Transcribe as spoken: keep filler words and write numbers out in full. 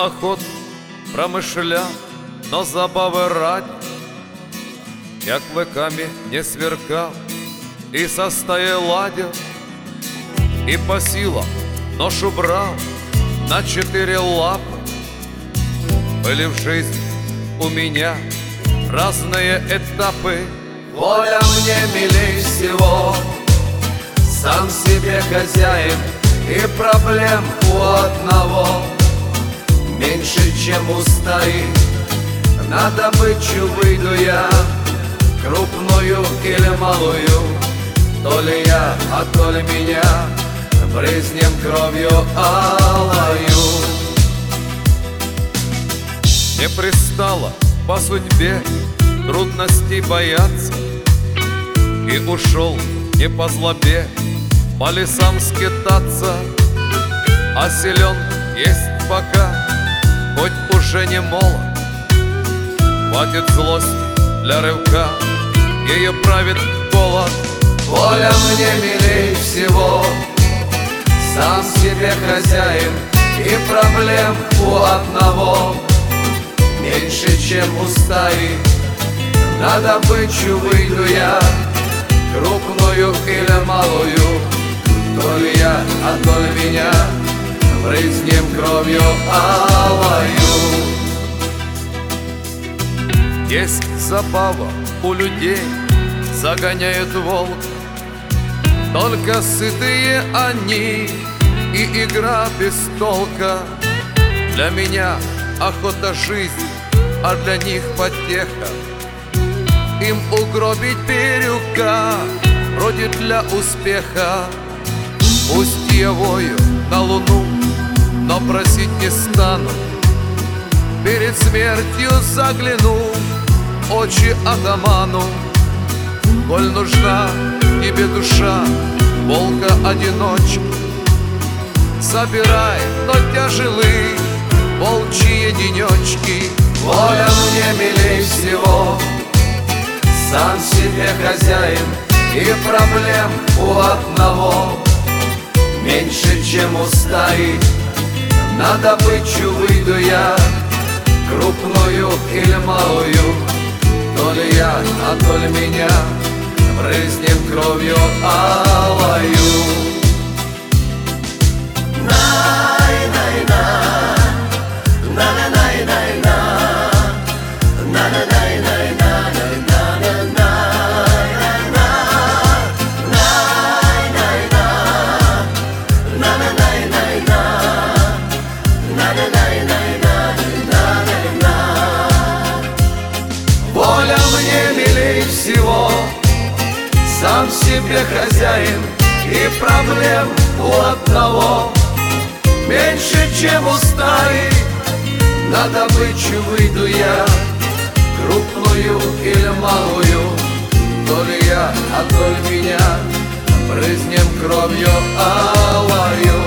поход промышлял, но забавы ради, як веками не сверкал и со стаей ладил, и по силам ношу брал на четыре лапы. Были в жизни у меня разные этапы. Воля мне милей всего, сам себе хозяин, и проблем у одного меньше, чем у стаи. На добычу выйду я, крупную или малую, то ли я, а то ли меня брызнем кровью алою. Не пристало по судьбе трудностей бояться, и ушел не по злобе по лесам скитаться. А силен есть пока, хоть уже не молод, хватит злости для рывка, ее правит голод. Воля мне милей всего, сам себе хозяин, и проблем у одного меньше, чем у стаи. На добычу выйду я, крупную или малую, то ли я, а то ли меня брызнем кровью алою. Есть забава у людей, загоняют волк, только сытые они и игра без толка. Для меня охота жизнь, а для них потеха. Им угробить бирюка вроде для успеха. Пусть я вою на луну, но просить не стану. Перед смертью загляну в очи атаману. Коль нужна тебе душа волка-одиночки, собирай, но тяжелы волчьи денечки. Воля мне милей всего, сам себе хозяин, и проблем у одного меньше, чем у стаи. На добычу выйду я, крупную или малую, то ли я, а то ли меня брызнем кровью алою. Воля мне милей всего, сам себе хозяин, и проблем у одного меньше, чем у стаи. На добычу выйду я, крупную или малую, то ли я, а то ли меня брызнем кровью алою.